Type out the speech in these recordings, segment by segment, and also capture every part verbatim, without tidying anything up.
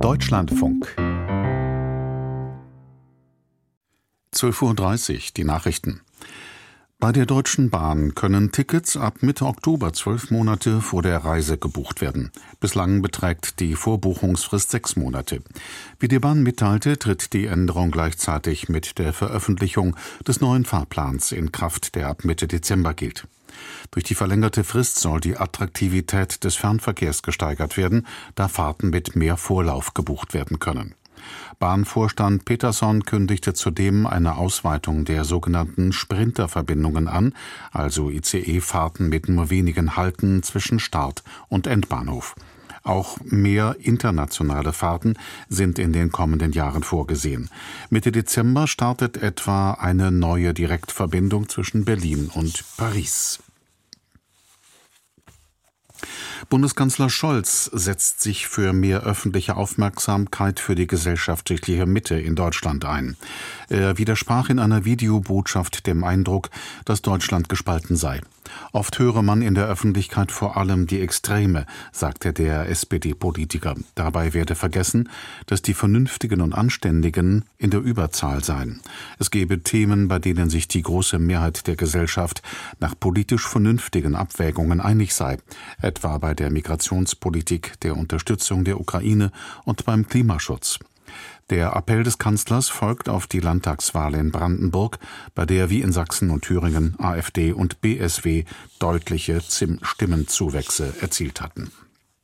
Deutschlandfunk. zwölf Uhr dreißig, die Nachrichten. Bei der Deutschen Bahn können Tickets ab Mitte Oktober zwölf Monate vor der Reise gebucht werden. Bislang beträgt die Vorbuchungsfrist sechs Monate. Wie die Bahn mitteilte, tritt die Änderung gleichzeitig mit der Veröffentlichung des neuen Fahrplans in Kraft, der ab Mitte Dezember gilt. Durch die verlängerte Frist soll die Attraktivität des Fernverkehrs gesteigert werden, da Fahrten mit mehr Vorlauf gebucht werden können. Bahnvorstand Peterson kündigte zudem eine Ausweitung der sogenannten Sprinterverbindungen an, also I C E-Fahrten mit nur wenigen Halten zwischen Start- und Endbahnhof. Auch mehr internationale Fahrten sind in den kommenden Jahren vorgesehen. Mitte Dezember startet etwa eine neue Direktverbindung zwischen Berlin und Paris. Bundeskanzler Scholz setzt sich für mehr öffentliche Aufmerksamkeit für die gesellschaftliche Mitte in Deutschland ein. Er widersprach in einer Videobotschaft dem Eindruck, dass Deutschland gespalten sei. Oft höre man in der Öffentlichkeit vor allem die Extreme, sagte der S P D-Politiker. Dabei werde vergessen, dass die Vernünftigen und Anständigen in der Überzahl seien. Es gebe Themen, bei denen sich die große Mehrheit der Gesellschaft nach politisch vernünftigen Abwägungen einig sei, etwa bei der Migrationspolitik, der Unterstützung der Ukraine und beim Klimaschutz. Der Appell des Kanzlers folgt auf die Landtagswahl in Brandenburg, bei der wie in Sachsen und Thüringen AfD und B S W deutliche Stimmenzuwächse erzielt hatten.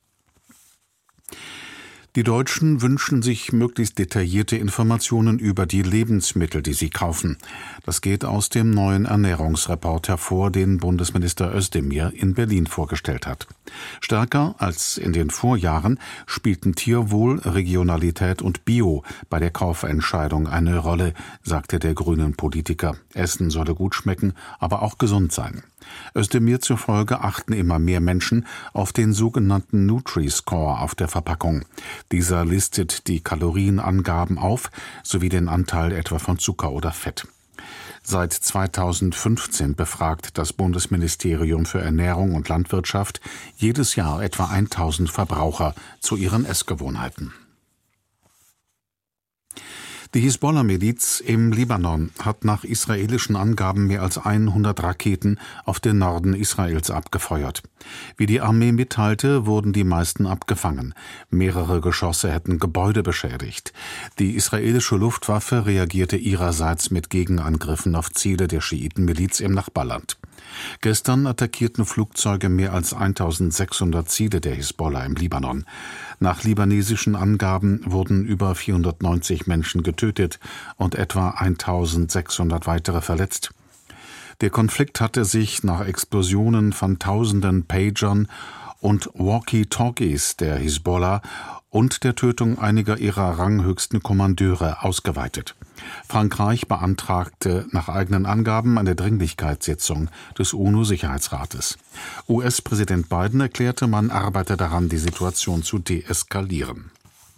Die Deutschen wünschen sich möglichst detaillierte Informationen über die Lebensmittel, die sie kaufen. Das geht aus dem neuen Ernährungsreport hervor, den Bundesminister Özdemir in Berlin vorgestellt hat. Stärker als in den Vorjahren spielten Tierwohl, Regionalität und Bio bei der Kaufentscheidung eine Rolle, sagte der grünen Politiker. Essen solle gut schmecken, aber auch gesund sein. Özdemir zufolge achten immer mehr Menschen auf den sogenannten Nutri-Score auf der Verpackung. Dieser listet die Kalorienangaben auf, sowie den Anteil etwa von Zucker oder Fett. Seit zweitausendfünfzehn befragt das Bundesministerium für Ernährung und Landwirtschaft jedes Jahr etwa tausend Verbraucher zu ihren Essgewohnheiten. Die Hisbollah-Miliz im Libanon hat nach israelischen Angaben mehr als hundert Raketen auf den Norden Israels abgefeuert. Wie die Armee mitteilte, wurden die meisten abgefangen. Mehrere Geschosse hätten Gebäude beschädigt. Die israelische Luftwaffe reagierte ihrerseits mit Gegenangriffen auf Ziele der Schiitenmiliz im Nachbarland. Gestern attackierten Flugzeuge mehr als eintausendsechshundert Ziele der Hisbollah im Libanon. Nach libanesischen Angaben wurden über vierhundertneunzig Menschen getötet und etwa eintausendsechshundert weitere verletzt. Der Konflikt hatte sich nach Explosionen von tausenden Pagern und Walkie-Talkies der Hisbollah und der Tötung einiger ihrer ranghöchsten Kommandeure ausgeweitet. Frankreich beantragte nach eigenen Angaben eine Dringlichkeitssitzung des UNO-Sicherheitsrates. U S-Präsident Biden erklärte, man arbeite daran, die Situation zu deeskalieren.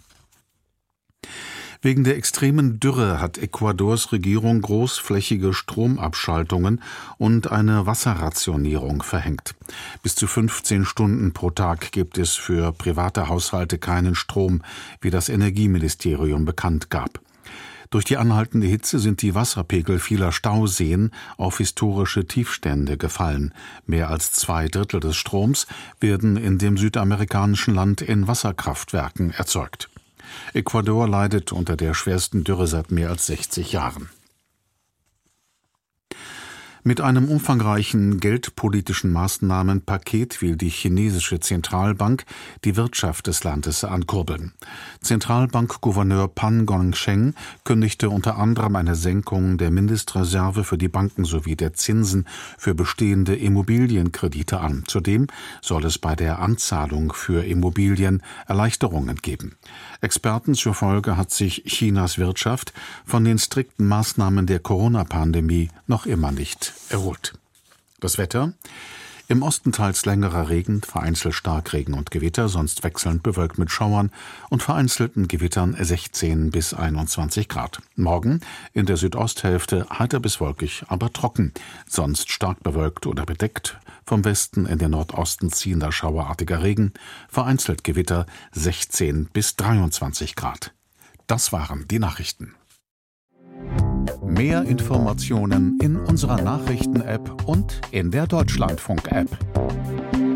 Wegen der extremen Dürre hat Ecuadors Regierung großflächige Stromabschaltungen und eine Wasserrationierung verhängt. Bis zu fünfzehn Stunden pro Tag gibt es für private Haushalte keinen Strom, wie das Energieministerium bekannt gab. Durch die anhaltende Hitze sind die Wasserpegel vieler Stauseen auf historische Tiefstände gefallen. Mehr als zwei Drittel des Stroms werden in dem südamerikanischen Land in Wasserkraftwerken erzeugt. Ecuador leidet unter der schwersten Dürre seit mehr als sechzig Jahren. Mit einem umfangreichen geldpolitischen Maßnahmenpaket will die chinesische Zentralbank die Wirtschaft des Landes ankurbeln. Zentralbankgouverneur Pan Gongsheng kündigte unter anderem eine Senkung der Mindestreserve für die Banken sowie der Zinsen für bestehende Immobilienkredite an. Zudem soll es bei der Anzahlung für Immobilien Erleichterungen geben. Experten zufolge hat sich Chinas Wirtschaft von den strikten Maßnahmen der Corona-Pandemie noch immer nicht erholt. Das Wetter. Im Osten teils längerer Regen, vereinzelt Starkregen und Gewitter, sonst wechselnd bewölkt mit Schauern und vereinzelten Gewittern sechzehn bis einundzwanzig Grad. Morgen in der Südosthälfte heiter bis wolkig, aber trocken, sonst stark bewölkt oder bedeckt. Vom Westen in den Nordosten ziehender schauerartiger Regen, vereinzelt Gewitter sechzehn bis dreiundzwanzig Grad. Das waren die Nachrichten. Mehr Informationen in unserer Nachrichten-App und in der Deutschlandfunk-App.